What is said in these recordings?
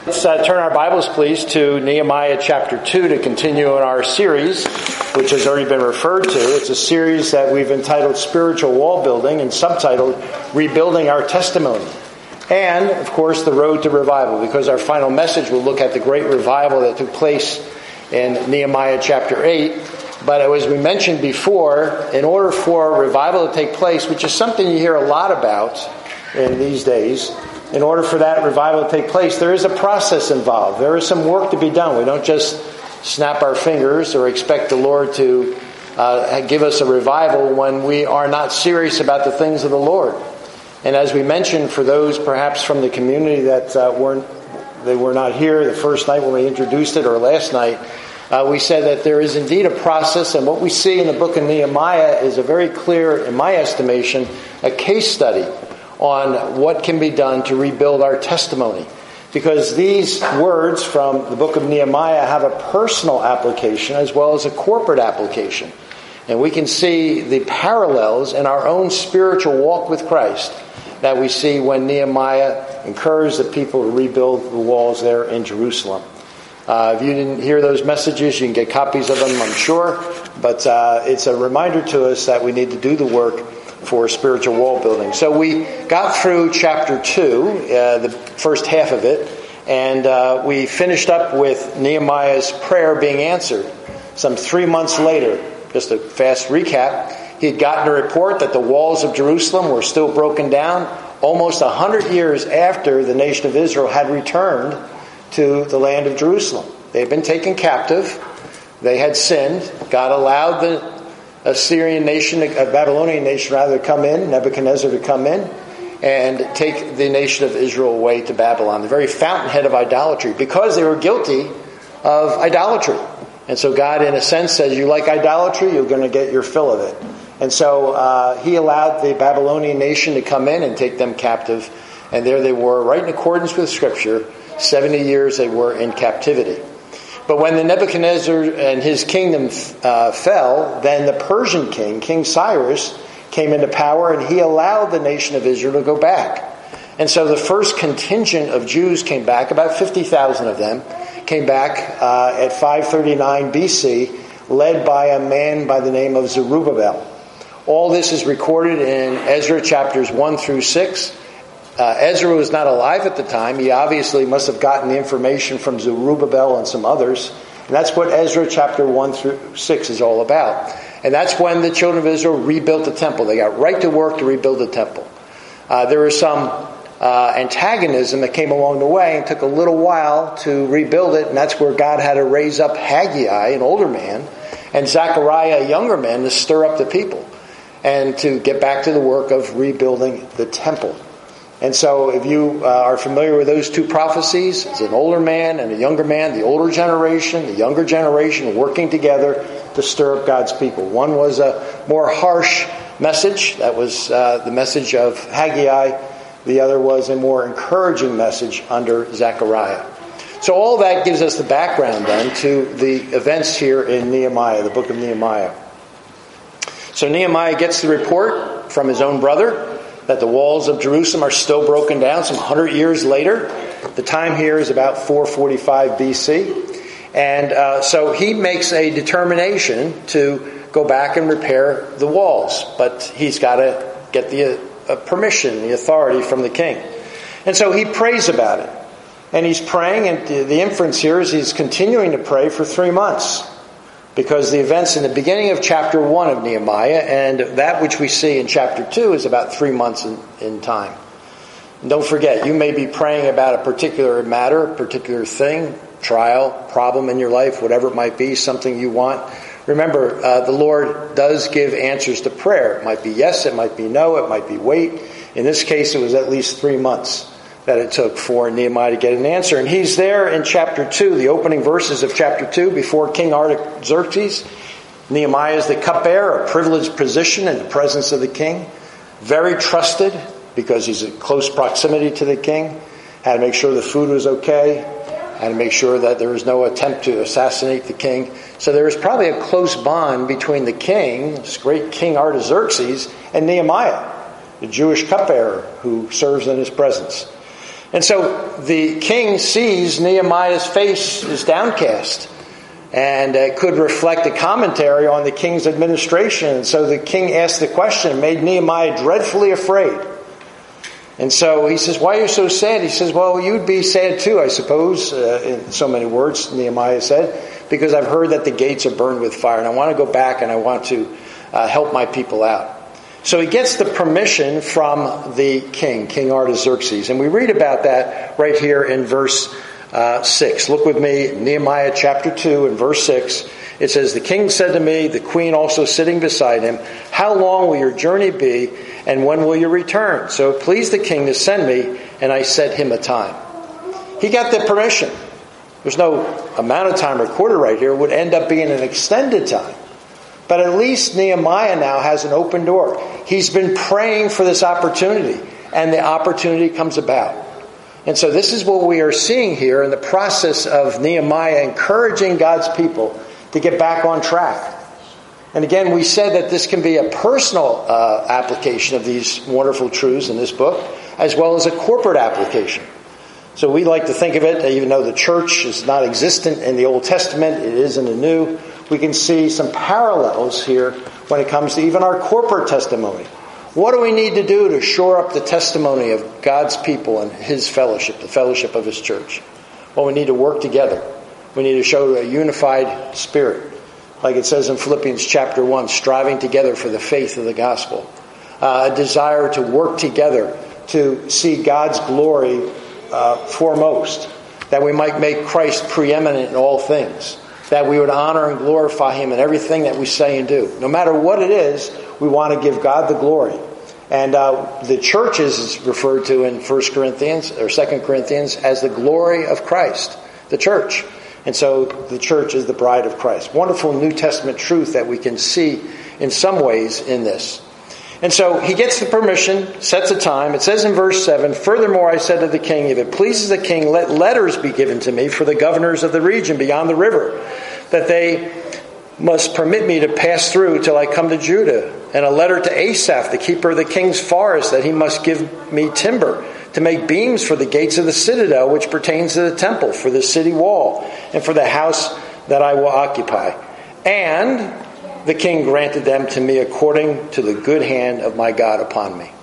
Let's turn our Bibles, please, to Nehemiah chapter 2 to continue in our series, which has already been referred to. It's a series that we've entitled Spiritual Wall Building and subtitled Rebuilding Our Testimony. And, of course, The Road to Revival, because our final message will look at the great revival that took place in Nehemiah chapter 8. But as we mentioned before, in order for revival to take place, which is something you hear a lot about in these days, in order for that revival to take place, there is a process involved. There is some work to be done. We don't just snap our fingers or expect the Lord to give us a revival when we are not serious about the things of the Lord. And as we mentioned, for those perhaps from the community that were not here the first night when we introduced it or last night, we said that there is indeed a process, and what we see in the book of Nehemiah is a very clear, in my estimation, a case study on what can be done to rebuild our testimony. Because these words from the book of Nehemiah have a personal application as well as a corporate application. And we can see the parallels in our own spiritual walk with Christ that we see when Nehemiah encouraged the people to rebuild the walls there in Jerusalem. If you didn't hear those messages, you can get copies of them, I'm sure. But it's a reminder to us that we need to do the work for spiritual wall building. So we got through chapter 2, the first half of it, and we finished up with Nehemiah's prayer being answered. Some 3 months later, just a fast recap, he had gotten a report that the walls of Jerusalem were still broken down almost 100 years after the nation of Israel had returned to the land of Jerusalem. They had been taken captive. They had sinned. God allowed the Babylonian nation to come in, Nebuchadnezzar to come in and take the nation of Israel away to Babylon, the very fountainhead of idolatry, because they were guilty of idolatry. And so God, in a sense, says, you like idolatry, you're going to get your fill of it. And so he allowed the Babylonian nation to come in and take them captive. And there they were, right in accordance with Scripture, 70 years they were in captivity. But when the Nebuchadnezzar and his kingdom fell, then the Persian king, King Cyrus, came into power, and he allowed the nation of Israel to go back. And so the first contingent of Jews came back, about 50,000 of them, came back at 539 BC, led by a man by the name of Zerubbabel. All this is recorded in Ezra chapters 1 through 6. Ezra was not alive at the time. He obviously must have gotten the information from Zerubbabel and some others. And that's what Ezra chapter 1 through 6 is all about. And that's when the children of Israel rebuilt the temple. They got right to work to rebuild the temple. There was some antagonism that came along the way and took a little while to rebuild it. And that's where God had to raise up Haggai, an older man, and Zechariah, a younger man, to stir up the people and to get back to the work of rebuilding the temple. And so if you are familiar with those two prophecies, it's an older man and a younger man, the older generation, the younger generation working together to stir up God's people. One was a more harsh message. That was the message of Haggai. The other was a more encouraging message under Zechariah. So all that gives us the background then to the events here in Nehemiah, the book of Nehemiah. So Nehemiah gets the report from his own brother that the walls of Jerusalem are still broken down some 100 years later. The time here is about 445 BC. And so he makes a determination to go back and repair the walls. But he's got to get the permission, the authority from the king. And so he prays about it. And he's praying, and the inference here is he's continuing to pray for 3 months. Because the events in the beginning of chapter 1 of Nehemiah and that which we see in chapter 2 is about 3 months in time. And don't forget, you may be praying about a particular matter, a particular thing, trial, problem in your life, whatever it might be, something you want. Remember, the Lord does give answers to prayer. It might be yes, it might be no, it might be wait. In this case, it was at least 3 months that it took for Nehemiah to get an answer. And he's there in chapter 2, the opening verses of chapter 2, before King Artaxerxes. Nehemiah is the cupbearer, a privileged position in the presence of the king. Very trusted because he's in close proximity to the king. Had to make sure the food was okay. Had to make sure that there was no attempt to assassinate the king. So there was probably a close bond between the king, this great King Artaxerxes, and Nehemiah, the Jewish cupbearer who serves in his presence. And so the king sees Nehemiah's face is downcast. And it could reflect a commentary on the king's administration. And so the king asked the question, made Nehemiah dreadfully afraid. And so he says, why are you so sad? He says, well, you'd be sad too, I suppose, in so many words, Nehemiah said, because I've heard that the gates are burned with fire, and I want to go back and I want to help my people out. So he gets the permission from the king, King Artaxerxes. And we read about that right here in verse 6. Look with me, Nehemiah chapter 2 and verse 6. It says, the king said to me, the queen also sitting beside him, how long will your journey be, and when will you return? So it pleased the king to send me, and I set him a time. He got the permission. There's no amount of time recorded right here. It would end up being an extended time. But at least Nehemiah now has an open door. He's been praying for this opportunity, and the opportunity comes about. And so this is what we are seeing here in the process of Nehemiah encouraging God's people to get back on track. And again, we said that this can be a personal application of these wonderful truths in this book, as well as a corporate application. So we like to think of it, even though the church is not existent in the Old Testament, it is in the New, we can see some parallels here when it comes to even our corporate testimony. What do we need to do to shore up the testimony of God's people and His fellowship, the fellowship of His church? Well, we need to work together. We need to show a unified spirit. Like it says in Philippians chapter 1, striving together for the faith of the gospel. A desire to work together to see God's glory foremost. That we might make Christ preeminent in all things. That we would honor and glorify Him in everything that we say and do. No matter what it is, we want to give God the glory. And the church is referred to in 1 Corinthians or 2 Corinthians as the glory of Christ, the church. And so the church is the bride of Christ. Wonderful New Testament truth that we can see in some ways in this. And so he gets the permission, sets a time. It says in verse 7, furthermore I said to the king, if it pleases the king, let letters be given to me for the governors of the region beyond the river, that they must permit me to pass through till I come to Judah. And a letter to Asaph, the keeper of the king's forest, that he must give me timber to make beams for the gates of the citadel, which pertains to the temple, for the city wall, and for the house that I will occupy. And the king granted them to me according to the good hand of my God upon me.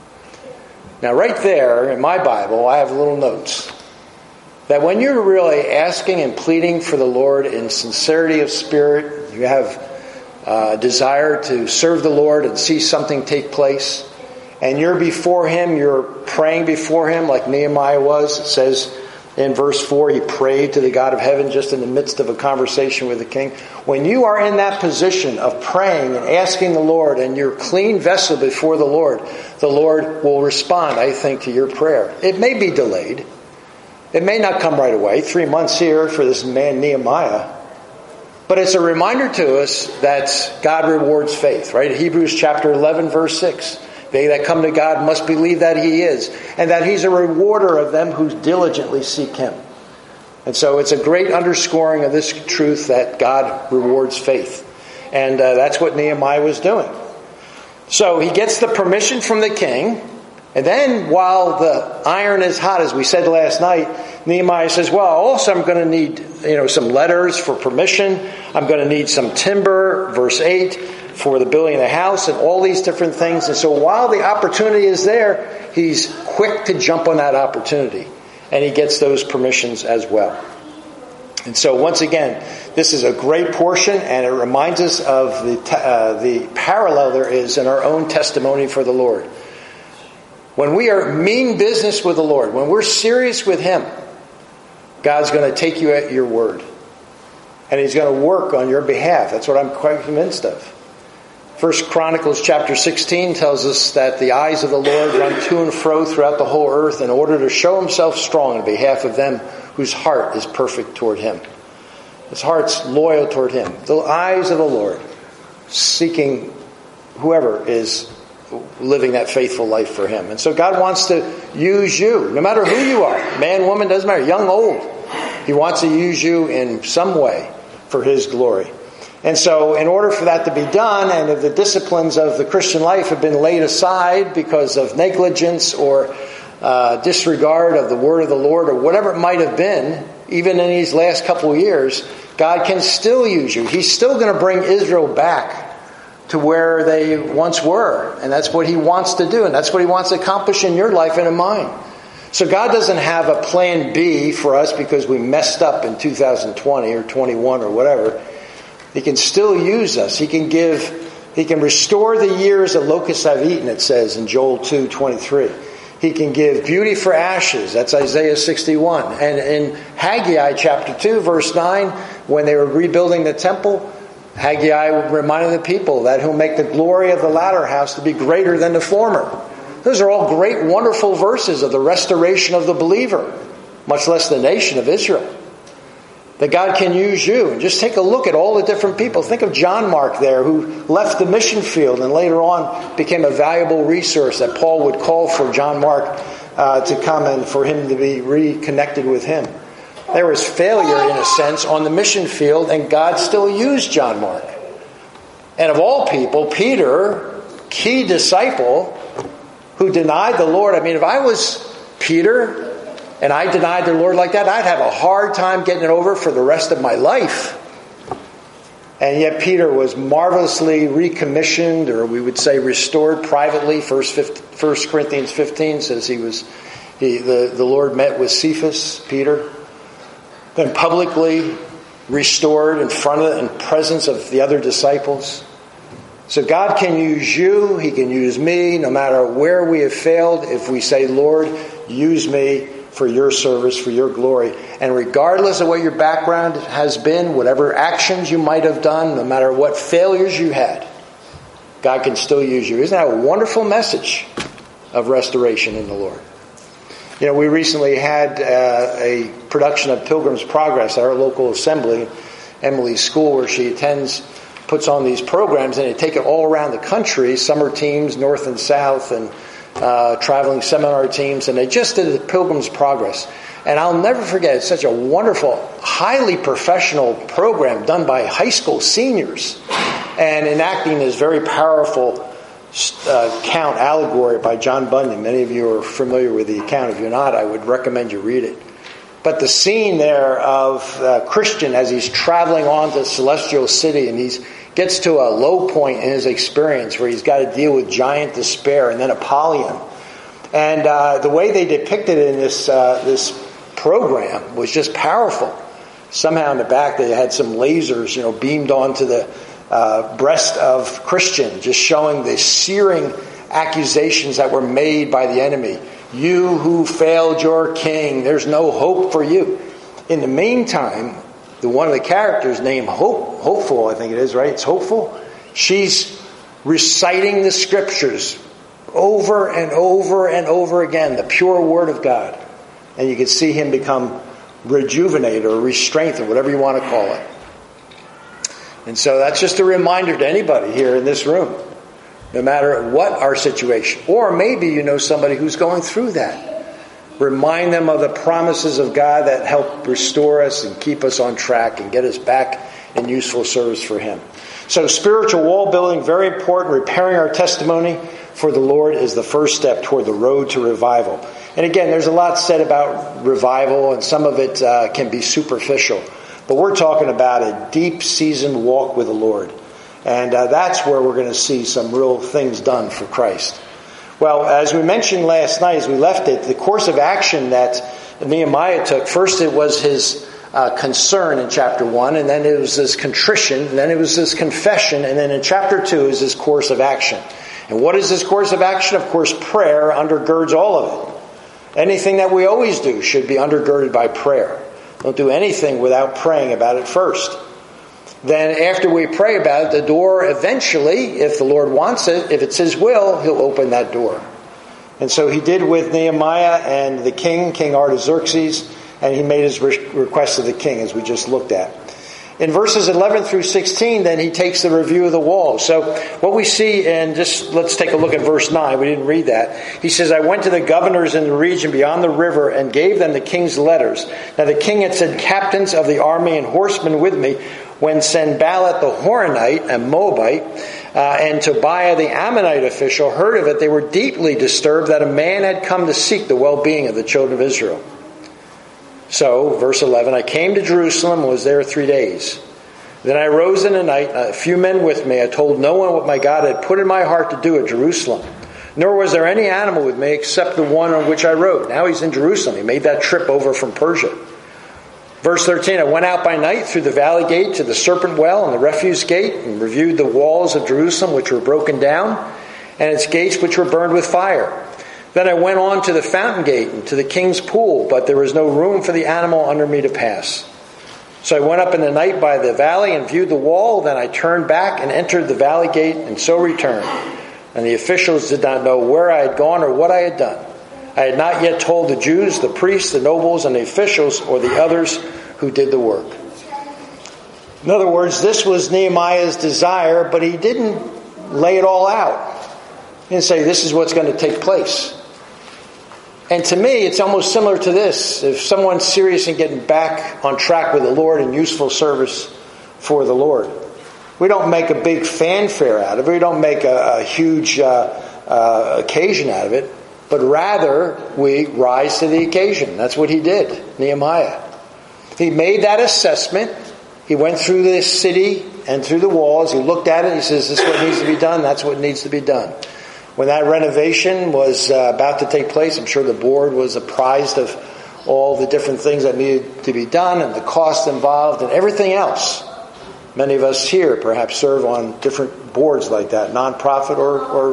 Now right there in my Bible, I have little notes. That when you're really asking and pleading for the Lord in sincerity of spirit, you have a desire to serve the Lord and see something take place, and you're before Him, you're praying before Him like Nehemiah was. It says in verse 4, he prayed to the God of heaven just in the midst of a conversation with the king. When you are in that position of praying and asking the Lord and you're a clean vessel before the Lord will respond, I think, to your prayer. It may be delayed. It may not come right away. 3 months here for this man Nehemiah. But it's a reminder to us that God rewards faith, right? Hebrews chapter 11, verse 6. They that come to God must believe that He is, and that He's a rewarder of them who diligently seek Him. And so it's a great underscoring of this truth that God rewards faith. And that's what Nehemiah was doing. So he gets the permission from the king. And then while the iron is hot, as we said last night, Nehemiah says, well, also I'm going to need some letters for permission. I'm going to need some timber, verse 8, for the building of the house and all these different things. And so while the opportunity is there, he's quick to jump on that opportunity. And he gets those permissions as well. And so once again, this is a great portion, and it reminds us of the parallel there is in our own testimony for the Lord. When we are mean business with the Lord, when we're serious with Him, God's going to take you at your word. And He's going to work on your behalf. That's what I'm quite convinced of. 1 Chronicles chapter 16 tells us that the eyes of the Lord run to and fro throughout the whole earth in order to show Himself strong on behalf of them whose heart is perfect toward Him. His heart's loyal toward Him. The eyes of the Lord seeking whoever is living that faithful life for Him. And so God wants to use you, no matter who you are. Man, woman, doesn't matter. Young, old. He wants to use you in some way for His glory. And so in order for that to be done, and if the disciplines of the Christian life have been laid aside because of negligence or disregard of the word of the Lord, or whatever it might have been, even in these last couple of years, God can still use you. He's still going to bring Israel back to where they once were. And that's what he wants to do. And that's what he wants to accomplish in your life and in mine. So God doesn't have a plan B for us because we messed up in 2020 or 21 or whatever. He can still use us. He can restore the years that locusts have eaten, it says in Joel 2:23. He can give beauty for ashes. That's Isaiah 61. And in Haggai chapter 2, verse 9, when they were rebuilding the temple, Haggai reminded the people that he'll make the glory of the latter house to be greater than the former. Those are all great, wonderful verses of the restoration of the believer, much less the nation of Israel. That God can use you. And just take a look at all the different people. Think of John Mark there, who left the mission field and later on became a valuable resource that Paul would call for John Mark to come and for him to be reconnected with him. There was failure, in a sense, on the mission field, and God still used John Mark. And of all people, Peter, key disciple, who denied the Lord. I mean, if I was Peter and I denied the Lord like that, I'd have a hard time getting it over for the rest of my life. And yet Peter was marvelously recommissioned, or we would say restored privately. 1 Corinthians 15 says the Lord met with Cephas, Peter, then publicly restored in presence of the other disciples. So God can use you, he can use me, no matter where we have failed, if we say, Lord, use me for your service, for your glory. And regardless of what your background has been, whatever actions you might have done, no matter what failures you had, God can still use you. Isn't that a wonderful message of restoration in the Lord? You know, we recently had a production of Pilgrim's Progress at our local assembly, Emily's school, where she attends, puts on these programs, and they take it all around the country, summer teams, north and south, and traveling seminar teams, and they just did the Pilgrim's Progress. And I'll never forget, it's such a wonderful, highly professional program done by high school seniors, and enacting this very powerful account, allegory by John Bunyan. Many of you are familiar with the account. If you're not, I would recommend you read it. But the scene there of Christian as he's traveling on to Celestial City, and he gets to a low point in his experience where he's got to deal with giant despair and then Apollyon. And the way they depicted it in this program was just powerful. Somehow in the back they had some lasers, beamed onto the breast of Christian, just showing the searing accusations that were made by the enemy. You who failed your king, there's no hope for you. In the meantime, one of the characters named Hopeful, I think it is, right? It's Hopeful. She's reciting the scriptures over and over and over again, the pure word of God. And you can see him become rejuvenated or re-strengthened, whatever you want to call it. And so that's just a reminder to anybody here in this room, no matter what our situation. Or maybe you know somebody who's going through that. Remind them of the promises of God that help restore us and keep us on track and get us back in useful service for him. So spiritual wall building, very important. Repairing our testimony for the Lord is the first step toward the road to revival. And again, there's a lot said about revival, and some of it can be superficial. But we're talking about a deep seasoned walk with the Lord. And that's where we're going to see some real things done for Christ. Well, as we mentioned last night, as we left it, the course of action that Nehemiah took, first it was his concern in chapter 1, and then it was his contrition, and then it was his confession, and then in chapter 2 is his course of action. And what is this course of action? Of course, prayer undergirds all of it. Anything that we always do should be undergirded by prayer. Don't do anything without praying about it first. Then after we pray about it, the door eventually, if the Lord wants it, if it's his will, he'll open that door. And so he did with Nehemiah and the king, King Artaxerxes, and he made his request to the king, as we just looked at. In verses 11 through 16, then he takes the review of the wall. So what we see, and just let's take a look at verse 9. We didn't read that. He says, I went to the governors in the region beyond the river and gave them the king's letters. Now the king had sent captains of the army and horsemen with me when Sanballat the Horonite, a Moabite, and Tobiah the Ammonite official heard of it, they were deeply disturbed that a man had come to seek the well-being of the children of Israel. So, verse 11, I came to Jerusalem and was there 3 days. Then I rose in the night, a few men with me. I told no one what my God had put in my heart to do at Jerusalem. Nor was there any animal with me except the one on which I rode. Now he's in Jerusalem. He made that trip over from Persia. Verse 13, I went out by night through the valley gate to the serpent well and the refuse gate and reviewed the walls of Jerusalem which were broken down and its gates which were burned with fire. Then I went on to the fountain gate and to the king's pool, but there was no room for the animal under me to pass. So I went up in the night by the valley and viewed the wall. Then I turned back and entered the valley gate and so returned. And the officials did not know where I had gone or what I had done. I had not yet told the Jews, the priests, the nobles, and the officials, or the others who did the work. In other words, this was Nehemiah's desire, but he didn't lay it all out. He didn't say, this is what's going to take place. And to me, it's almost similar to this. If someone's serious in getting back on track with the Lord and useful service for the Lord, we don't make a big fanfare out of it. We don't make a huge occasion out of it. But rather, we rise to the occasion. That's what he did, Nehemiah. He made that assessment. He went through this city and through the walls. He looked at it. He says, this is what needs to be done. That's what needs to be done. When that renovation was about to take place, I'm sure the board was apprised of all the different things that needed to be done and the cost involved and everything else. Many of us here perhaps serve on different boards like that, nonprofit or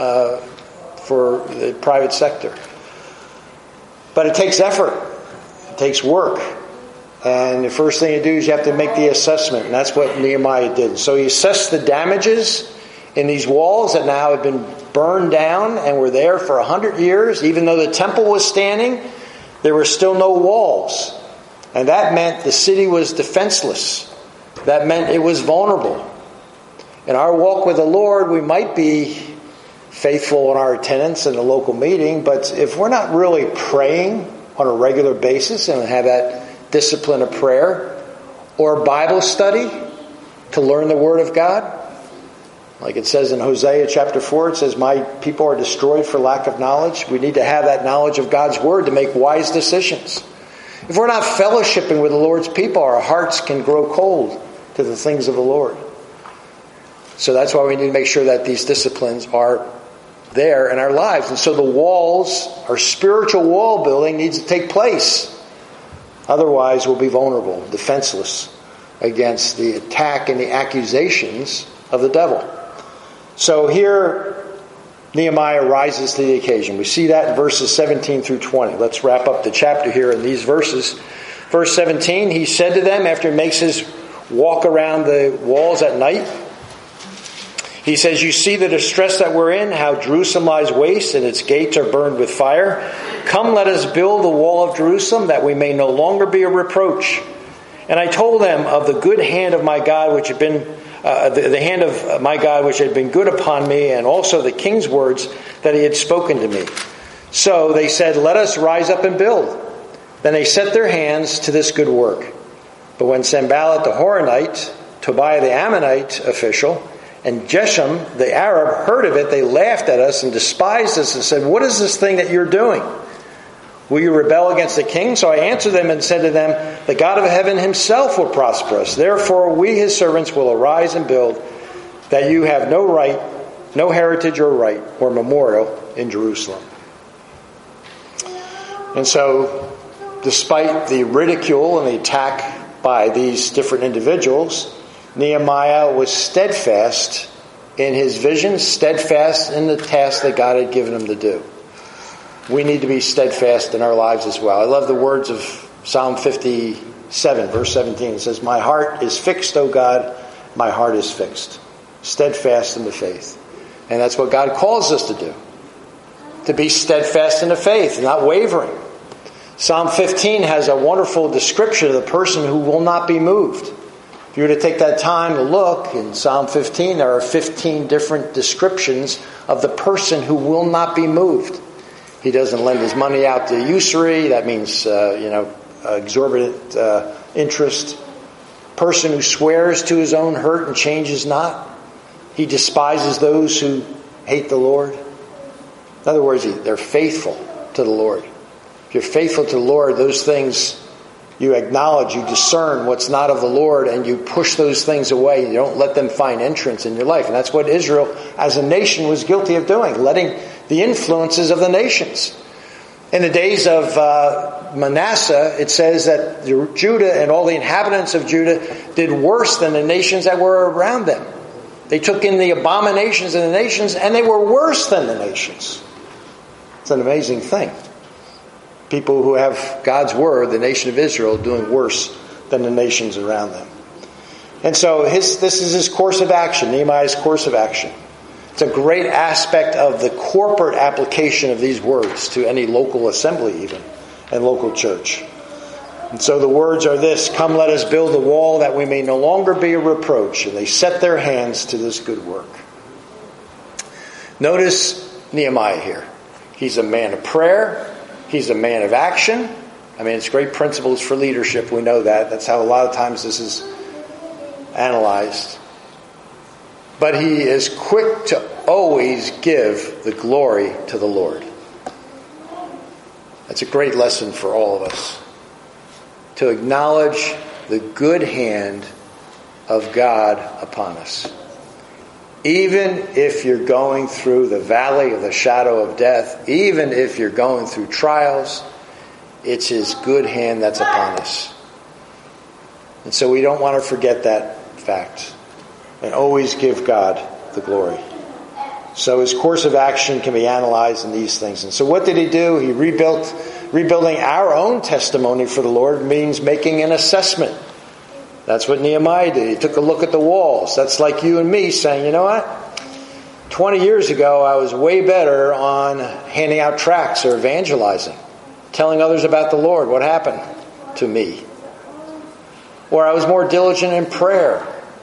for the private sector. But it takes effort. It takes work. And the first thing you do is you have to make the assessment. And that's what Nehemiah did. So he assessed the damages in these walls that now have been burned down and were there for 100 years. Even though the temple was standing, there were still no walls. And that meant the city was defenseless. That meant it was vulnerable. In our walk with the Lord, we might be faithful in our attendance in the local meeting, but if we're not really praying on a regular basis and have that discipline of prayer or Bible study to learn the Word of God, like it says in Hosea chapter 4, it says, my people are destroyed for lack of knowledge. We need to have that knowledge of God's Word to make wise decisions. If we're not fellowshipping with the Lord's people, our hearts can grow cold to the things of the Lord. So that's why we need to make sure that these disciplines are there in our lives. And so the walls, our spiritual wall building, needs to take place. Otherwise, we'll be vulnerable, defenseless against the attack and the accusations of the devil. So here, Nehemiah rises to the occasion. We see that in verses 17 through 20. Let's wrap up the chapter here in these verses. Verse 17, he said to them after he makes his walk around the walls at night, he says, you see the distress that we're in, how Jerusalem lies waste and its gates are burned with fire. Come, let us build the wall of Jerusalem that we may no longer be a reproach. And I told them of the good hand of my God, which had been the hand of my God, which had been good upon me, and also the king's words that he had spoken to me. So they said, let us rise up and build. Then they set their hands to this good work. But when Sanballat the Horonite, Tobiah the Ammonite official, and Geshem the Arab heard of it, they laughed at us and despised us and said, what is this thing that you're doing? Will you rebel against the king? So I answered them and said to them, the God of heaven himself will prosper us. Therefore we his servants will arise and build, that you have no right, no heritage or right or memorial in Jerusalem. And so, despite the ridicule and the attack by these different individuals, Nehemiah was steadfast in his vision, steadfast in the task that God had given him to do. We need to be steadfast in our lives as well. I love the words of Psalm 57, verse 17. It says, my heart is fixed, O God, my heart is fixed. Steadfast in the faith. And that's what God calls us to do. To be steadfast in the faith, not wavering. Psalm 15 has a wonderful description of the person who will not be moved. If you were to take that time to look in Psalm 15, there are 15 different descriptions of the person who will not be moved. He doesn't lend his money out to usury. That means, exorbitant interest. Person who swears to his own hurt and changes not. He despises those who hate the Lord. In other words, they're faithful to the Lord. If you're faithful to the Lord, those things you acknowledge, you discern what's not of the Lord, and you push those things away. You don't let them find entrance in your life. And that's what Israel as a nation was guilty of doing, letting the influences of the nations. In the days of Manasseh, it says that Judah and all the inhabitants of Judah did worse than the nations that were around them. They took in the abominations of the nations, and they were worse than the nations. It's an amazing thing. People who have God's word, the nation of Israel, doing worse than the nations around them. And so this is his course of action, Nehemiah's course of action. It's a great aspect of the corporate application of these words to any local assembly even, and local church. And so the words are this: "Come, let us build a wall that we may no longer be a reproach." And they set their hands to this good work. Notice Nehemiah here. He's a man of prayer. He's a man of action. I mean, it's great principles for leadership. We know that. That's how a lot of times this is analyzed. But he is quick to always give the glory to the Lord. That's a great lesson for all of us. To acknowledge the good hand of God upon us. Even if you're going through the valley of the shadow of death, even if you're going through trials, it's his good hand that's upon us. And so we don't want to forget that fact. And always give God the glory. So his course of action can be analyzed in these things. And so what did he do? He rebuilding our own testimony for the Lord means making an assessment. That's what Nehemiah did. He took a look at the walls. That's like you and me saying, you know what? 20 years ago, I was way better on handing out tracts or evangelizing, telling others about the Lord. What happened to me? Or I was more diligent in prayer.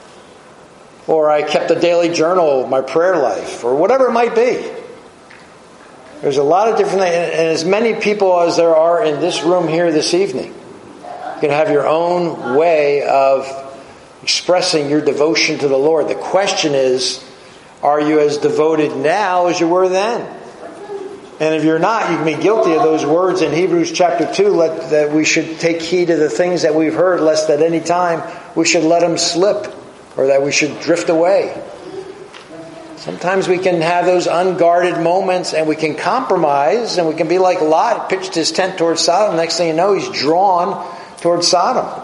Or I kept a daily journal of my prayer life. Or whatever it might be. There's a lot of different things. And as many people as there are in this room here this evening, you can have your own way of expressing your devotion to the Lord. The question is, are you as devoted now as you were then? And if you're not, you can be guilty of those words in Hebrews chapter 2, that we should take heed to the things that we've heard, lest at any time we should let them slip, or that we should drift away. Sometimes we can have those unguarded moments, and we can compromise, and we can be like Lot, pitched his tent towards Sodom. Next thing you know, he's drawn towards Sodom.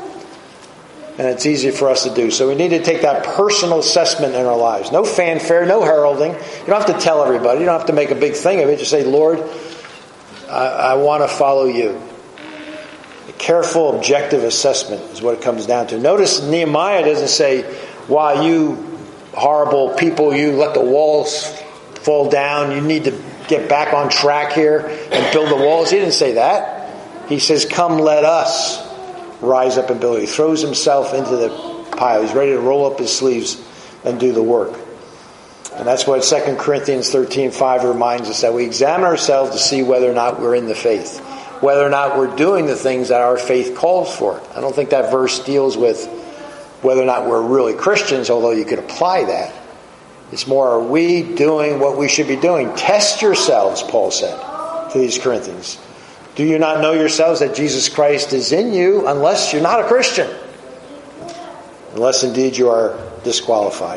And it's easy for us to do. So we need to take that personal assessment in our lives. No fanfare, no heralding. You don't have to tell everybody. You don't have to make a big thing of it. Just say, Lord, I want to follow you. A careful, objective assessment is what it comes down to. Notice Nehemiah doesn't say, why you horrible people, you let the walls fall down. You need to get back on track here and build the walls. He didn't say that. He says, come, let us rise up and build. He throws himself into the pile. He's ready to roll up his sleeves and do the work. And that's what 2 Corinthians 13:5 reminds us, that we examine ourselves to see whether or not we're in the faith. Whether or not we're doing the things that our faith calls for. I don't think that verse deals with whether or not we're really Christians, although you could apply that. It's more, are we doing what we should be doing? Test yourselves, Paul said to these Corinthians. Do you not know yourselves that Jesus Christ is in you, unless you're not a Christian? Unless indeed you are disqualified.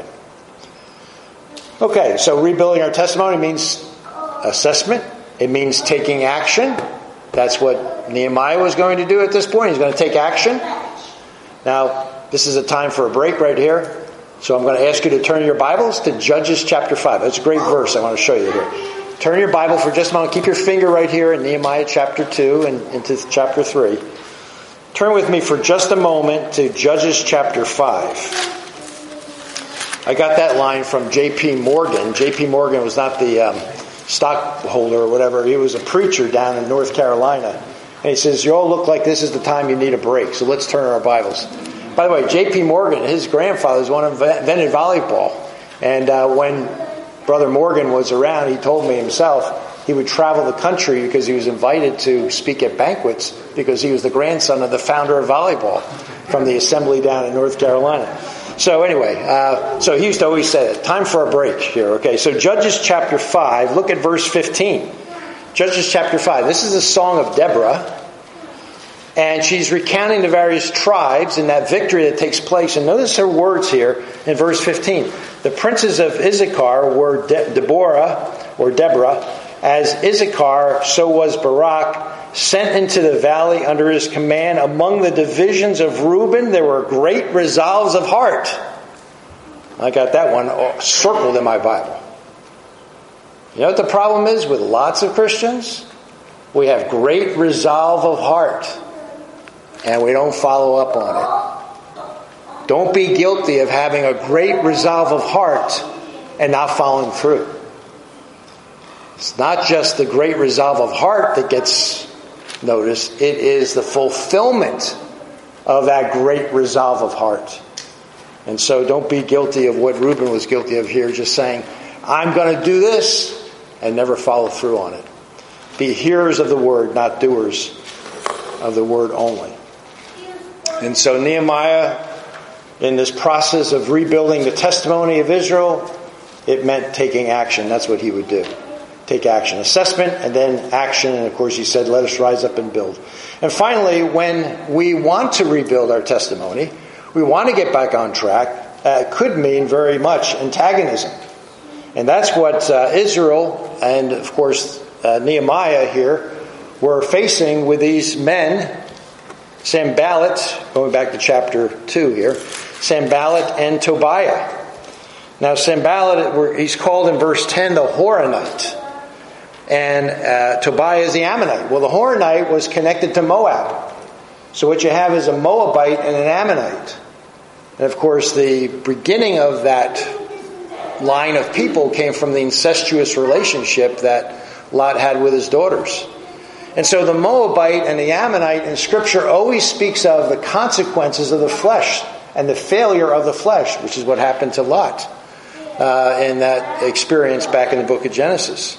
Okay, so rebuilding our testimony means assessment. It means taking action. That's what Nehemiah was going to do at this point. He's going to take action. Now, this is a time for a break right here. So I'm going to ask you to turn your Bibles to Judges chapter 5. That's a great verse I want to show you here. Turn your Bible for just a moment. Keep your finger right here in Nehemiah chapter 2 and into chapter 3. Turn with me for just a moment to Judges chapter 5. I got that line from J.P. Morgan. J.P. Morgan was not the stockholder or whatever. He was a preacher down in North Carolina. And he says, you all look like this is the time you need a break. So let's turn our Bibles. By the way, J.P. Morgan, his grandfather is one who invented volleyball. And when Brother Morgan was around, he told me himself, he would travel the country because he was invited to speak at banquets because he was the grandson of the founder of volleyball from the assembly down in North Carolina. So anyway, so he used to always say that. Time for a break here, okay? So Judges chapter 5, look at verse 15. Judges chapter 5. This is a song of Deborah. And she's recounting the various tribes and that victory that takes place. And notice her words here in verse 15. The princes of Issachar were Deborah. As Issachar, so was Barak, sent into the valley under his command. Among the divisions of Reuben, there were great resolves of heart. I got that one circled in my Bible. You know what the problem is with lots of Christians? We have great resolve of heart, and we don't follow up on it. Don't be guilty of having a great resolve of heart and not following through. It's not just the great resolve of heart that gets noticed. It is the fulfillment of that great resolve of heart. And so don't be guilty of what Reuben was guilty of here, just saying, I'm going to do this, and never follow through on it. Be hearers of the word, not doers of the word only. And so Nehemiah, in this process of rebuilding the testimony of Israel, it meant taking action. That's what he would do. Take action. Assessment and then action. And of course he said, let us rise up and build. And finally, when we want to rebuild our testimony, we want to get back on track, it could mean very much antagonism. And that's what Israel and, of course, Nehemiah here were facing with these men, Sanballat, going back to chapter 2 here, Sanballat and Tobiah. Now, Sanballat, he's called in verse 10 the Horonite, and Tobiah is the Ammonite. Well, the Horonite was connected to Moab. So what you have is a Moabite and an Ammonite. And, of course, the beginning of that line of people came from the incestuous relationship that Lot had with his daughters. And so the Moabite and the Ammonite in Scripture always speaks of the consequences of the flesh and the failure of the flesh, which is what happened to Lot in that experience back in the book of Genesis.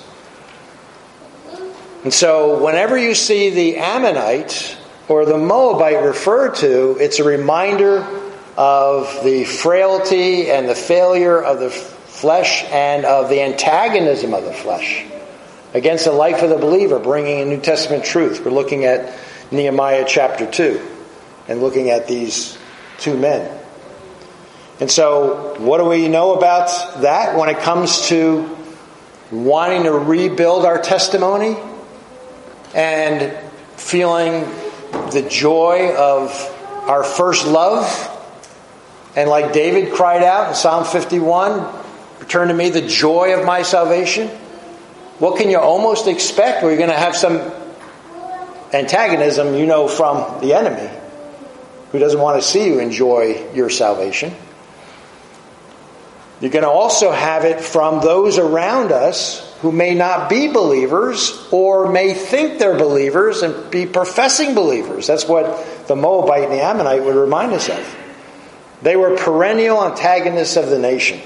And so whenever you see the Ammonite or the Moabite referred to, it's a reminder of the frailty and the failure of the flesh and of the antagonism of the flesh against the life of the believer, bringing in New Testament truth. We're looking at Nehemiah chapter 2 and looking at these two men. And so what do we know about that when it comes to wanting to rebuild our testimony and feeling the joy of our first love? And like David cried out in Psalm 51, return to me the joy of my salvation. What can you almost expect? Well, you're going to have some antagonism, from the enemy, who doesn't want to see you enjoy your salvation. You're going to also have it from those around us who may not be believers or may think they're believers and be professing believers. That's what the Moabite and the Ammonite would remind us of. They were perennial antagonists of the nation.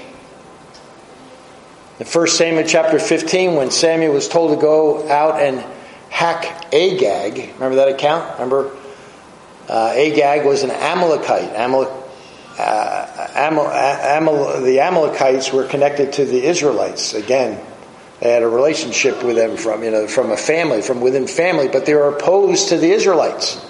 In 1 Samuel chapter 15, when Samuel was told to go out and hack Agag, remember that account? Agag was an Amalekite. The Amalekites were connected to the Israelites. Again, they had a relationship with them from a family, from within family, but they were opposed to the Israelites.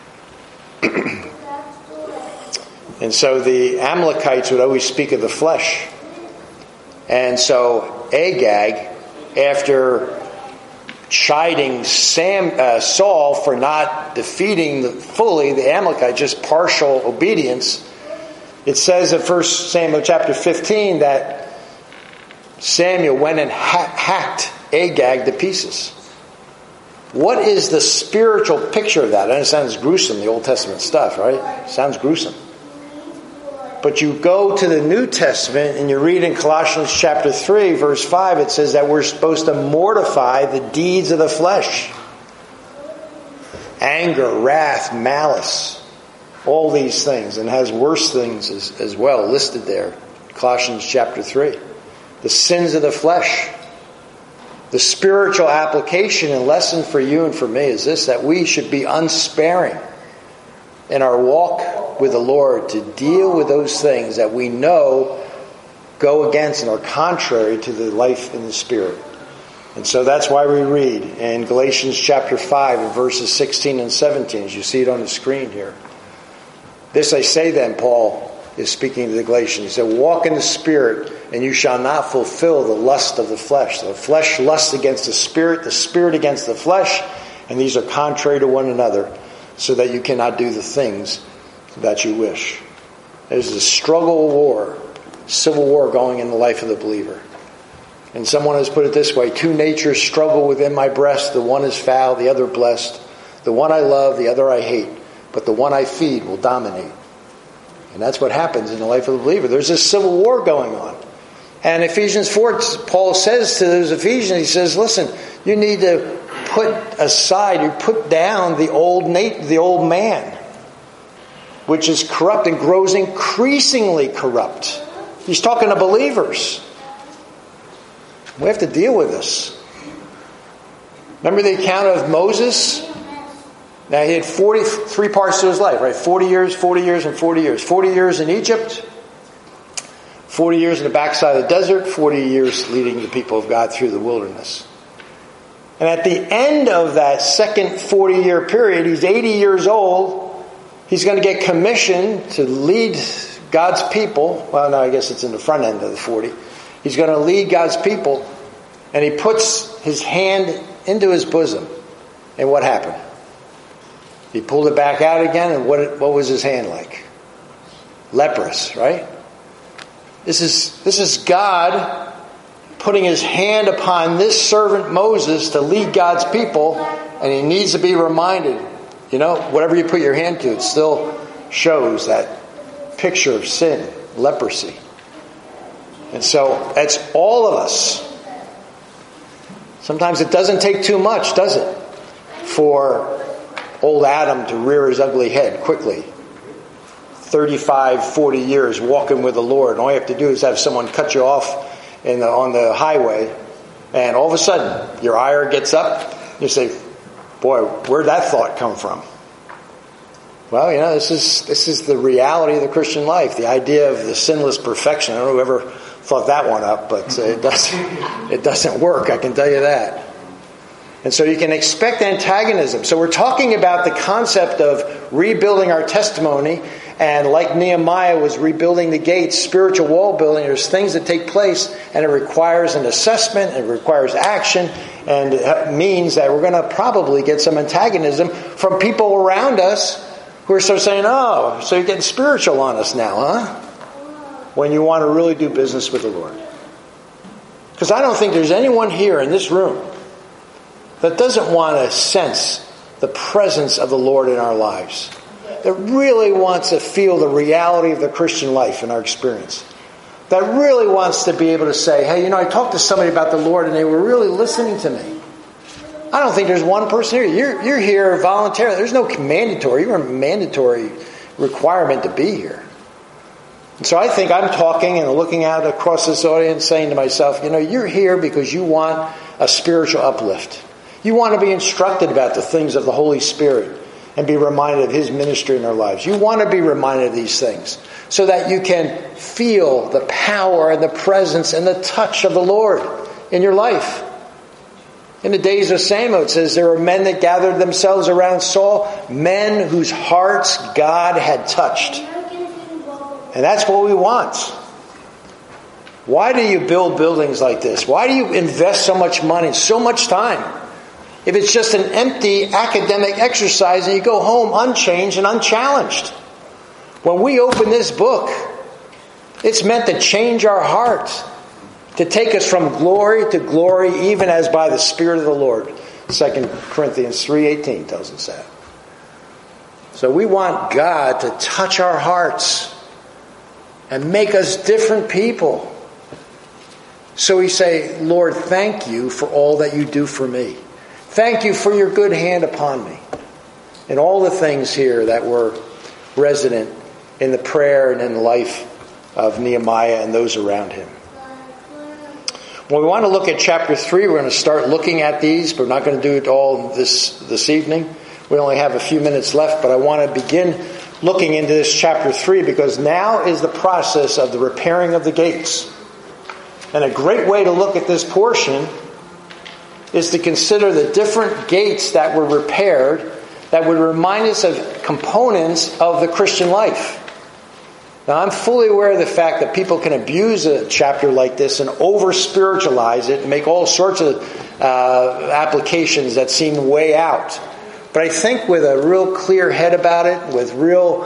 And so the Amalekites would always speak of the flesh. And so Agag, after chiding Saul for not defeating fully the Amalekites, just partial obedience, it says in 1 Samuel chapter 15 that Samuel went and hacked Agag to pieces. What is the spiritual picture of that? I understand it's gruesome, the Old Testament stuff, right? Sounds gruesome. But you go to the New Testament and you read in Colossians chapter 3, verse 5, it says that we're supposed to mortify the deeds of the flesh. Anger, wrath, malice, all these things, and has worse things as well listed there. Colossians chapter 3. The sins of the flesh. The spiritual application and lesson for you and for me is this, that we should be unsparing in our walk with the Lord to deal with those things that we know go against and are contrary to the life in the Spirit. And so that's why we read in Galatians chapter 5 and verses 16 and 17, as you see it on the screen here. This I say then, Paul is speaking to the Galatians. He said, walk in the Spirit, and you shall not fulfill the lust of the flesh. The flesh lusts against the Spirit against the flesh, and these are contrary to one another, so that you cannot do the things that you wish. There's a struggle war, civil war going in the life of the believer. And someone has put it this way: two natures struggle within my breast. The one is foul, the other blessed. The one I love, the other I hate. But the one I feed will dominate. And that's what happens in the life of the believer. There's this civil war going on. And Ephesians 4, Paul says to those Ephesians, he says, listen, you need to put aside, you put down the old man, which is corrupt and grows increasingly corrupt. He's talking to believers. We have to deal with this. Remember the account of Moses? Now he had 43 parts to his life, right? 40 years, 40 years, and 40 years. 40 years in Egypt, 40 years in the backside of the desert, 40 years leading the people of God through the wilderness. And at the end of that second 40-year period, he's 80 years old. He's going to get commissioned to lead God's people. Well, no, I guess it's in the front end of the 40. He's going to lead God's people. And he puts his hand into his bosom. And what happened? He pulled it back out again, and what was his hand like? Leprous, right? This is God putting his hand upon this servant Moses to lead God's people, and he needs to be reminded, whatever you put your hand to, it still shows that picture of sin, leprosy. And so that's all of us. Sometimes it doesn't take too much, does it, for old Adam to rear his ugly head quickly. 35, 40 years walking with the Lord. And all you have to do is have someone cut you off on the highway. And all of a sudden, your ire gets up. You say, boy, where'd that thought come from? Well, this is the reality of the Christian life. The idea of the sinless perfection. I don't know whoever thought that one up, but it doesn't work, I can tell you that. And so you can expect antagonism. So we're talking about the concept of rebuilding our testimony. And like Nehemiah was rebuilding the gates, spiritual wall building, there's things that take place, and it requires an assessment, it requires action, and it means that we're going to probably get some antagonism from people around us who are sort of saying, oh, so you're getting spiritual on us now, huh? When you want to really do business with the Lord. Because I don't think there's anyone here in this room that doesn't want to sense the presence of the Lord in our lives. That really wants to feel the reality of the Christian life in our experience. That really wants to be able to say, hey, I talked to somebody about the Lord and they were really listening to me. I don't think there's one person here. You're here voluntarily. There's no mandatory requirement to be here. And so I think I'm talking and looking out across this audience saying to myself, you're here because you want a spiritual uplift. You want to be instructed about the things of the Holy Spirit and be reminded of His ministry in our lives. You want to be reminded of these things so that you can feel the power and the presence and the touch of the Lord in your life. In the days of Samuel, it says there were men that gathered themselves around Saul, men whose hearts God had touched. And that's what we want. Why do you build buildings like this? Why do you invest so much money, so much time? If it's just an empty academic exercise and you go home unchanged and unchallenged. When we open this book, it's meant to change our hearts, to take us from glory to glory, even as by the Spirit of the Lord. 2 Corinthians 3:18 tells us that. So we want God to touch our hearts and make us different people. So we say, Lord, thank you for all that you do for me. Thank you for your good hand upon me. And all the things here that were resident in the prayer and in the life of Nehemiah and those around him. When we want to look at chapter 3, we're going to start looking at these, but we're not going to do it all this evening. We only have a few minutes left, but I want to begin looking into this chapter 3 because now is the process of the repairing of the gates. And a great way to look at this portion is to consider the different gates that were repaired that would remind us of components of the Christian life. Now, I'm fully aware of the fact that people can abuse a chapter like this and over-spiritualize it and make all sorts of applications that seem way out. But I think with a real clear head about it, with real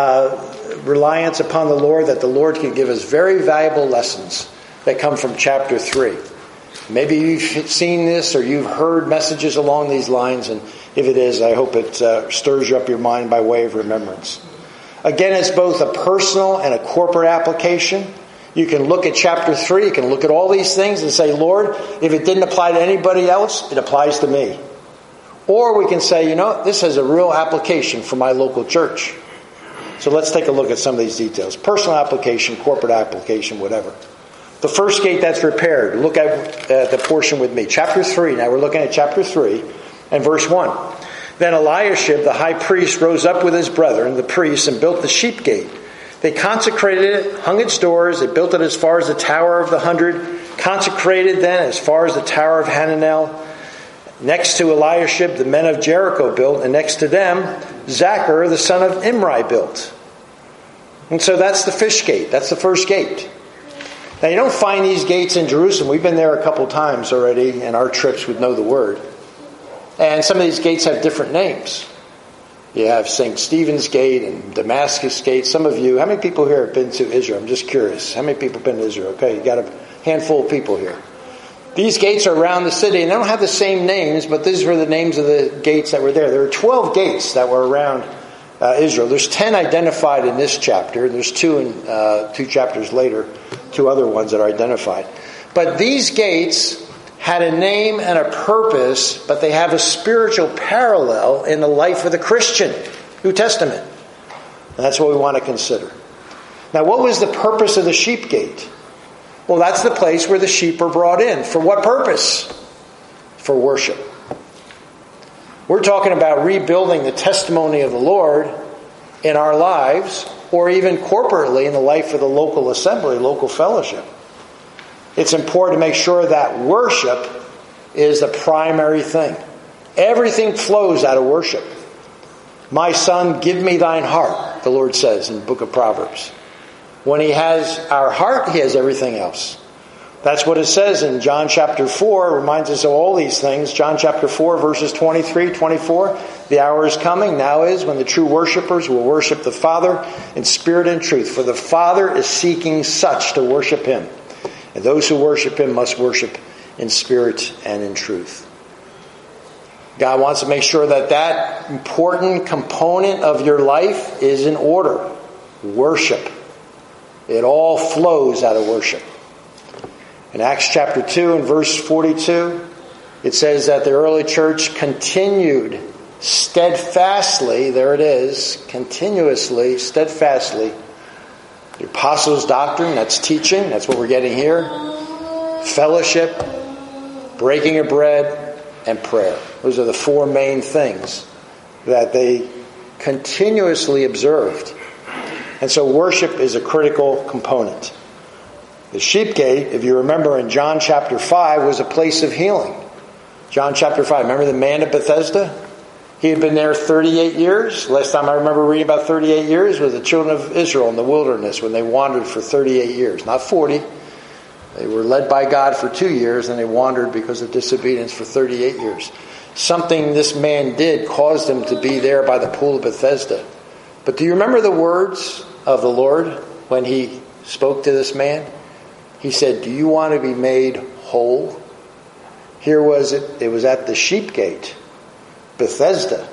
reliance upon the Lord, that the Lord can give us very valuable lessons that come from chapter 3. Maybe you've seen this or you've heard messages along these lines, and if it is, I hope it stirs up your mind by way of remembrance. Again, it's both a personal and a corporate application. You can look at chapter 3, you can look at all these things and say, Lord, if it didn't apply to anybody else, it applies to me. Or we can say, this has a real application for my local church. So let's take a look at some of these details. Personal application, corporate application, whatever. The first gate that's repaired. Look at the portion with me. Chapter 3. Now we're looking at chapter 3 and verse 1. Then Eliashib, the high priest, rose up with his brethren, the priests, and built the sheep gate. They consecrated it, hung its doors. They built it as far as the Tower of the 100. Consecrated then as far as the Tower of Hananel. Next to Eliashib, the men of Jericho built. And next to them, Zachar, the son of Imri, built. And so that's the fish gate. That's the first gate. Now, you don't find these gates in Jerusalem. We've been there a couple times already, and our trips would know the word. And some of these gates have different names. You have St. Stephen's Gate and Damascus Gate. Some of you, how many people here have been to Israel? I'm just curious. How many people have been to Israel? Okay, you got a handful of people here. These gates are around the city, and they don't have the same names, but these were the names of the gates that were there. There were 12 gates that were around Israel. There's 10 identified in this chapter. There's 2 in 2 chapters later, 2 other ones that are identified. But these gates had a name and a purpose, but they have a spiritual parallel in the life of the Christian, New Testament. And that's what we want to consider. Now, what was the purpose of the sheep gate? Well, that's the place where the sheep are brought in. For what purpose? For worship. We're talking about rebuilding the testimony of the Lord in our lives, or even corporately in the life of the local assembly, local fellowship. It's important to make sure that worship is the primary thing. Everything flows out of worship. My son, give me thine heart, the Lord says in the book of Proverbs. When he has our heart, he has everything else. That's what it says in John chapter 4. It reminds us of all these things. John chapter 4, verses 23, 24. The hour is coming, now is, when the true worshipers will worship the Father in spirit and truth. For the Father is seeking such to worship him. And those who worship him must worship in spirit and in truth. God wants to make sure that that important component of your life is in order. Worship. It all flows out of worship. In Acts chapter 2 and verse 42, it says that the early church continued steadfastly, there it is, continuously, steadfastly, the apostles' doctrine, that's teaching, that's what we're getting here, fellowship, breaking of bread, and prayer. Those are the 4 main things that they continuously observed. And so worship is a critical component. The sheep gate, if you remember in John chapter 5, was a place of healing. John chapter 5, remember the man of Bethesda? He had been there 38 years. Last time I remember reading about 38 years was the children of Israel in the wilderness when they wandered for 38 years. Not 40. They were led by God for 2 years and they wandered because of disobedience for 38 years. Something this man did caused him to be there by the pool of Bethesda. But do you remember the words of the Lord when he spoke to this man? He said, do you want to be made whole? Here was it. It was at the sheep gate, Bethesda.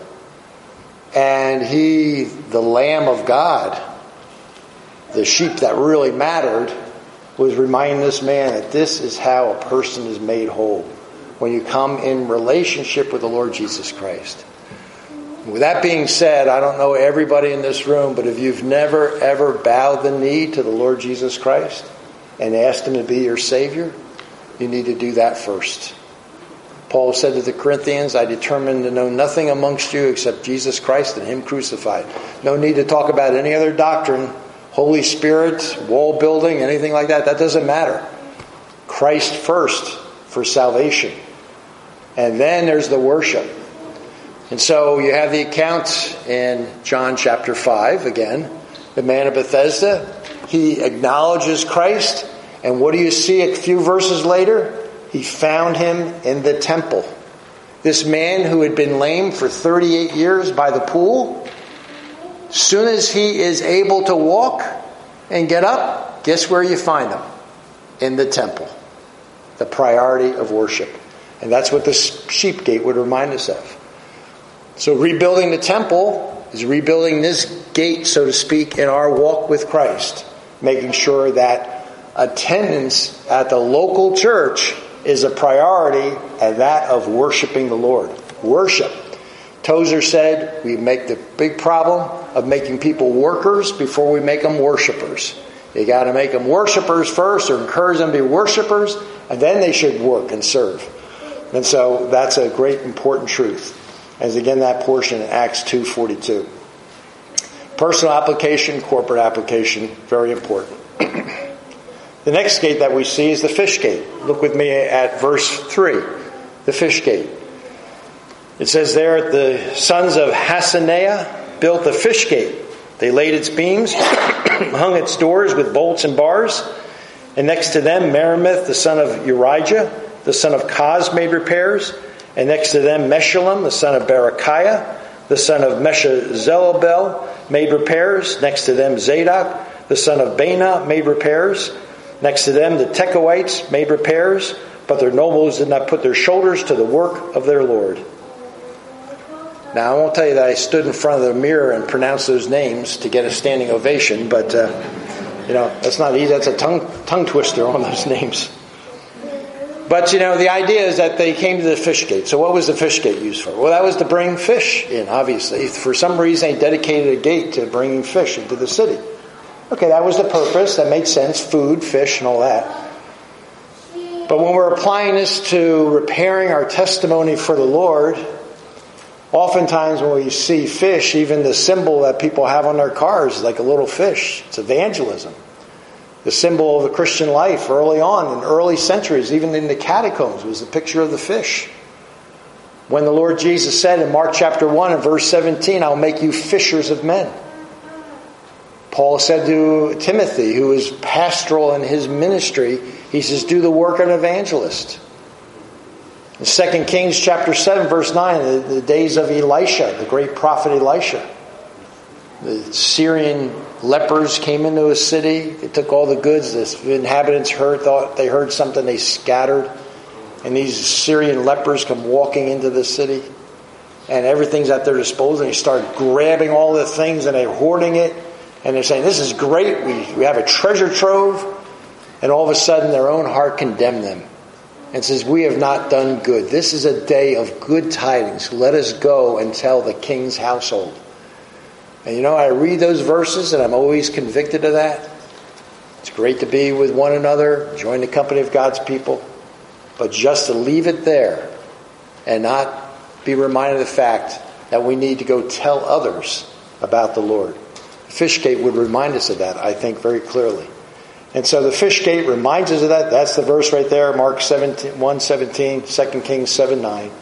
And he, the Lamb of God, the sheep that really mattered, was reminding this man that this is how a person is made whole. When you come in relationship with the Lord Jesus Christ. With that being said, I don't know everybody in this room, but if you've never ever bowed the knee to the Lord Jesus Christ and asked him to be your Savior, you need to do that first. Paul said to the Corinthians, I determined to know nothing amongst you except Jesus Christ and Him crucified. No need to talk about any other doctrine, Holy Spirit, wall building, anything like that. That doesn't matter. Christ first for salvation. And then there's the worship. And so you have the account in John chapter 5 again. The man of Bethesda, he acknowledges Christ. And what do you see a few verses later? He found him in the temple. This man who had been lame for 38 years by the pool, soon as he is able to walk and get up, guess where you find him? In the temple. The priority of worship. And that's what the sheep gate would remind us of. So rebuilding the temple is rebuilding this gate, so to speak, in our walk with Christ. Making sure that attendance at the local church is a priority, and that of worshiping the Lord. Worship. Tozer said we make the big problem of making people workers before we make them worshipers. You got to make them worshipers first, or encourage them to be worshipers, and then they should work and serve. And so that's a great important truth. As again, that portion in Acts 2:42. Personal application, corporate application, very important. The next gate that we see is the fish gate. Look with me at verse 3. The fish gate. It says there, the sons of Hassenaah built the fish gate. They laid its beams, hung its doors with bolts and bars. And next to them, Meremoth, the son of Urijah, the son of Koz, made repairs. And next to them, Meshullam, the son of Berechiah, the son of Meshezabel, made repairs. Next to them, Zadok, the son of Baana, made repairs. Next to them, the Tekoites made repairs, but their nobles did not put their shoulders to the work of their Lord. Now, I won't tell you that I stood in front of the mirror and pronounced those names to get a standing ovation, but, that's not easy. That's a tongue twister on those names. But, the idea is that they came to the fish gate. So what was the fish gate used for? Well, that was to bring fish in, obviously. For some reason, they dedicated a gate to bringing fish into the city. Okay, that was the purpose. That made sense. Food, fish, and all that. But when we're applying this to repairing our testimony for the Lord, oftentimes when we see fish, even the symbol that people have on their cars is like a little fish. It's evangelism. The symbol of the Christian life early on, in early centuries, even in the catacombs, was the picture of the fish. When the Lord Jesus said in Mark chapter 1 and verse 17, I'll make you fishers of men. Paul said to Timothy, who was pastoral in his ministry, he says, do the work of an evangelist. In 2 Kings chapter 7, verse 9, the days of Elisha, the great prophet Elisha. The Syrian lepers came into a city. They took all the goods. The inhabitants thought they heard something. They scattered. And these Syrian lepers come walking into the city. And everything's at their disposal. And they start grabbing all the things and they're hoarding it. And they're saying, this is great. We have a treasure trove. And all of a sudden, their own heart condemned them. And says, we have not done good. This is a day of good tidings. Let us go and tell the king's household. And I read those verses and I'm always convicted of that. It's great to be with one another, join the company of God's people. But just to leave it there and not be reminded of the fact that we need to go tell others about the Lord. Fish gate would remind us of that, I think, very clearly. And so the fish gate reminds us of that. That's the verse right there, Mark 1:17, 2 Kings 7:9.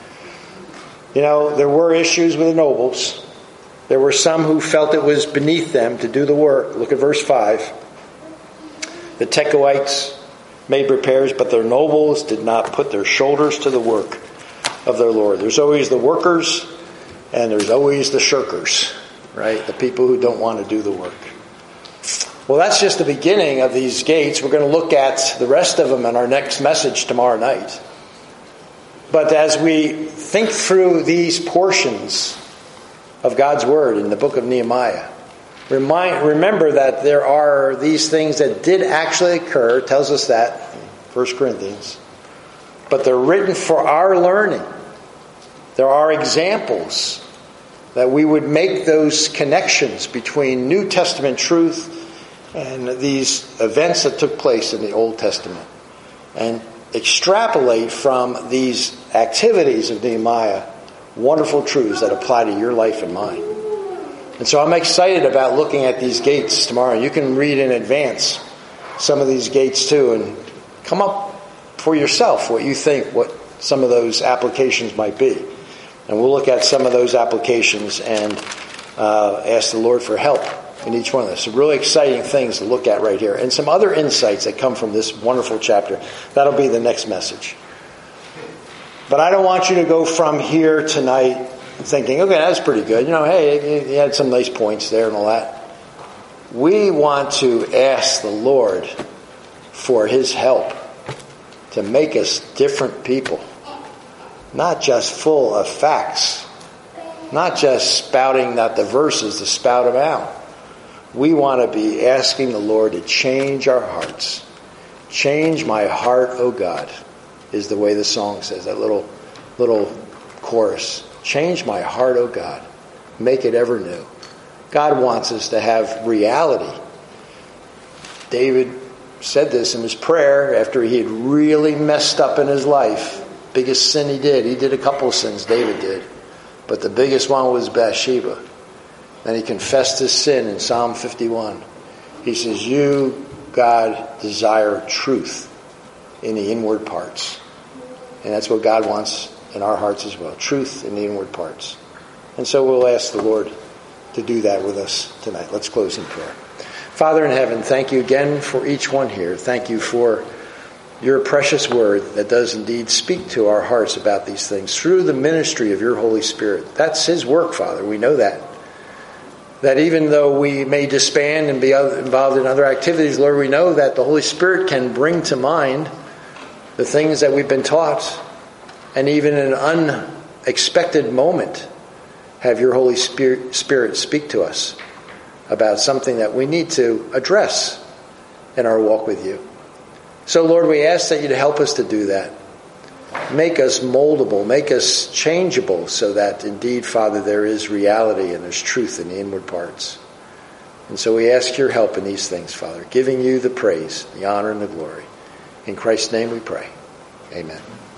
There were issues with the nobles. There were some who felt it was beneath them to do the work. Look at verse 5. The Tekoites made repairs, but their nobles did not put their shoulders to the work of their Lord. There's always the workers and there's always the shirkers, right? The people who don't want to do the work. Well, that's just the beginning of these gates. We're going to look at the rest of them in our next message tomorrow night. But as we think through these portions of God's Word in the book of Nehemiah, remember that there are these things that did actually occur. It tells us that in 1 Corinthians. But they're written for our learning. There are examples that we would make those connections between New Testament truth and these events that took place in the Old Testament. And extrapolate from these activities of Nehemiah wonderful truths that apply to your life and mine. And so I'm excited about looking at these gates tomorrow. You can read in advance some of these gates too and come up for yourself what you think, what some of those applications might be. And we'll look at some of those applications and ask the Lord for help in each one of those. Some really exciting things to look at right here. And some other insights that come from this wonderful chapter. That'll be the next message. But I don't want you to go from here tonight thinking, okay, that's pretty good. Hey, you had some nice points there and all that. We want to ask the Lord for His help to make us different people. Not just full of facts. Not just spouting out the verses to spout them out. We want to be asking the Lord to change our hearts. Change my heart, O God, is the way the song says, that little chorus. Change my heart, O God. Make it ever new. God wants us to have reality. David said this in his prayer after he had really messed up in his life. Biggest sin he did. He did a couple of sins, David did. But the biggest one was Bathsheba. And he confessed his sin in Psalm 51. He says, you, God, desire truth in the inward parts. And that's what God wants in our hearts as well. Truth in the inward parts. And so we'll ask the Lord to do that with us tonight. Let's close in prayer. Father in heaven, thank you again for each one here. Thank you for your precious word that does indeed speak to our hearts about these things through the ministry of your Holy Spirit. That's His work, Father. We know that. That even though we may disband and be involved in other activities, Lord, we know that the Holy Spirit can bring to mind the things that we've been taught, and even in an unexpected moment, have your Holy Spirit speak to us about something that we need to address in our walk with you. So, Lord, we ask that you to help us to do that. Make us moldable, make us changeable, so that indeed, Father, there is reality and there's truth in the inward parts. And so we ask your help in these things, Father, giving you the praise, the honor, and the glory. In Christ's name we pray. Amen.